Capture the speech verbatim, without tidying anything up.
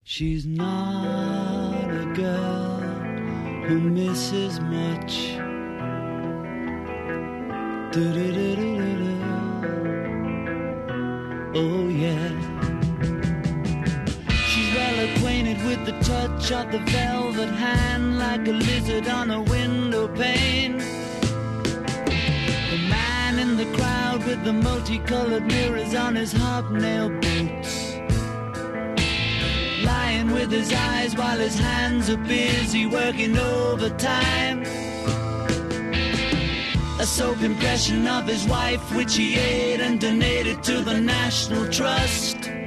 She's not a girl who misses much. Do-do-do-do-do-do. Oh yeah. She's well acquainted with the touch of the velvet hand, like a lizard on a window pane. The man in the crowd with the multicolored mirrors on his hobnail boots, lying with his eyes while his hands are busy working overtime. A soap impression of his wife, which he ate and donated to the National Trust.